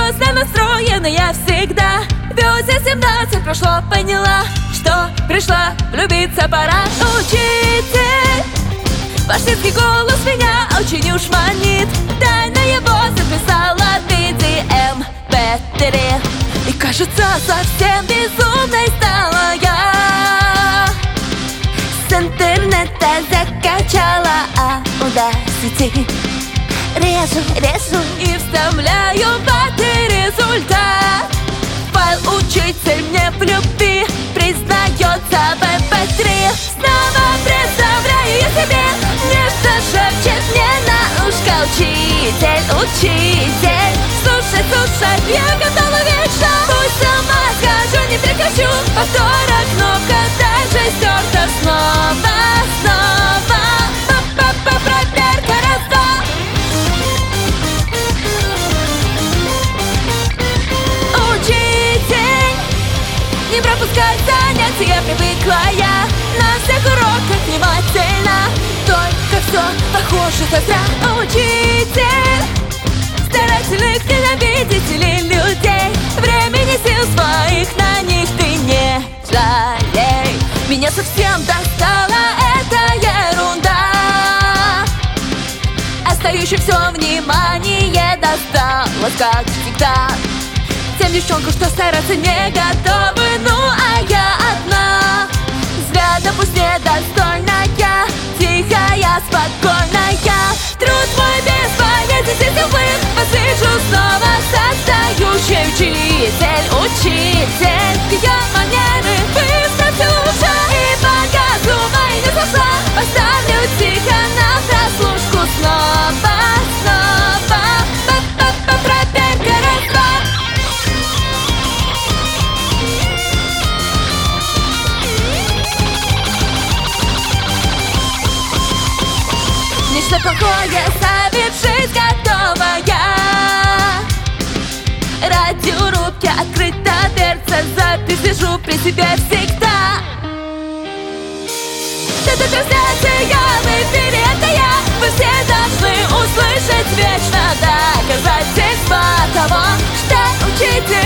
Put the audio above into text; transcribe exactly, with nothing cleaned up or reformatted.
серьезно настроена я всегда. Ведь за семнадцать прошло, поняла, что пришла, влюбиться пора. Учитель, ваш детский голос меня очень уж манит. Тайно его записала в виде эм пэ три. И кажется, совсем безумной стала я. С интернета закачала аудасити. Режу, режу и вставляю в результат. Файл учитель мне в любви признается в эм пэ три. Снова представляю я себе, нежно шепчет мне на ушко учитель, учитель. Слушай, слушай, я готова вечно. Пусть сама скажу, не прекращу. Повторок, кнопка даже стерта снова, снова. Па-па-па, проверка раз-два. Учитель, не пропускать занятия привыкла я. На всех уроках внимательно, только все похоже завтра. Учитель, старательных ненавидителей людей, времени сил своих на них ты не жалей. Меня совсем достала эта ерунда. Остающее все внимание досталось, как всегда, тем девчонкам, что стараться не готовы. Ну а я одна, взгляда пусть недостойная, тихая, спокойная. Труд мой бесполезен, силовым посвящу снова создающий учитель, учитель. Ее манеры выставьте лучше, и по газу моей не сошла. Поставлю тихо на прослушку снова, снова. Па-па-па, проверка раз-два. Нечто плохое совершить готова я. Радиорубки открыта дверца, запись держу при себе всегда. Это трансляция в эфире, это я. Вы все должны услышать вечно доказательства того, что учитель